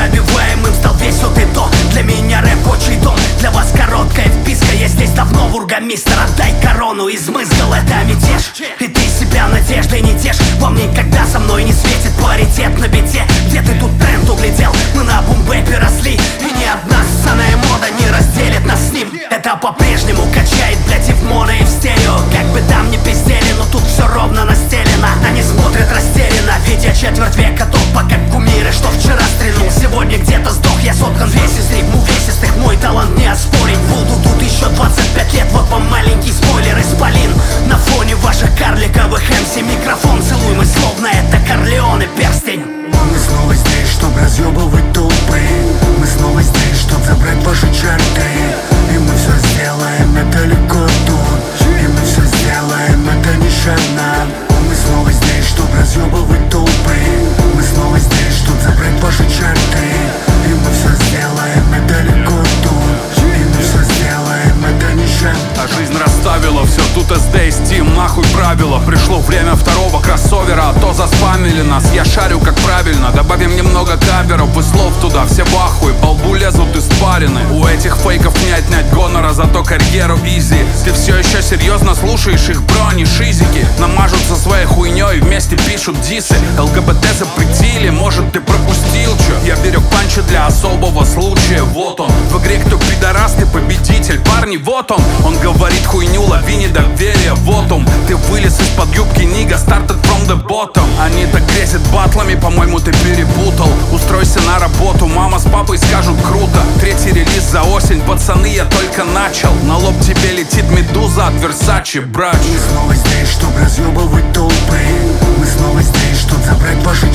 непробиваемым стал весь от и до. Для меня рэп отчий дом, для вас короткая вписка. Я здесь давно, бургомистр, отдай корону. Измыслил это мятеж, и ты себя надеждой не тешь. Вам никогда со мной не светит паритет на бите. Где ты тут тренд углядел? Мы на бум-бэпе росли, и ни одна ссаная мода не разделит нас с ним. Это по-прежнему качает, блять, и в моно, и в стерео. Как бы там ни пиздели, но тут все ровно настелено. Они смотрят растерянно, ведь я четверть века топа, как кумиры, что вчера стрельнул, сегодня где-то сдох. Я соткан весь из рифм увесистых, мой талант не оспорить. Буду тут еще 25 лет, вот вам маленький спойлер. Исполин на фоне ваших карликовых МС. Микрофон целуемый, словно это Корлеоне перстень. Мы снова здесь, чтоб разъебывать толпы. Мы снова здесь, чтоб забрать ваши чарты. И мы все сделаем, это легко тут. И мы все сделаем, это нишана. Мы снова здесь, чтоб разъебывать толпы. Мы снова здесь, чтоб забрать ваши чарты. И мы все сделаем, это легко тут. И мы все сделаем, это нишана. А жизнь расставила все, тут SD и Steam, нахуй правила. Пришло время второго кроссовера, а то заспамили нас. Я шарю как правильно, добавим немного каверов и слов туда. Все в ахуе, по лбу лезут испарины. У этих фейков не отнять гонора, зато карьеру изи. Ты все еще серьезно слушаешь их брони, шизики? Намажутся своей хуйней, вместе пишут дисы. ЛГБТ запретили, может ты пропустил чё? Я берег панчи для особого случая, вот он. В игре кто пидорас, ты победитель, парни, вот он. Он говорит хуйню, лови недоверие, вот он. Ты вылез из-под юбки, нига, started from the bottom. Они так грезят батлами, по-моему, ты перепутал. Устройся на работу, мама с папой скажут круто. Третий релиз за осень, пацаны, я только начал. На лоб тебе летит медуза от Versace, брач. Мы снова здесь, чтоб разъебывать толпы. Мы снова здесь, чтоб забрать ваши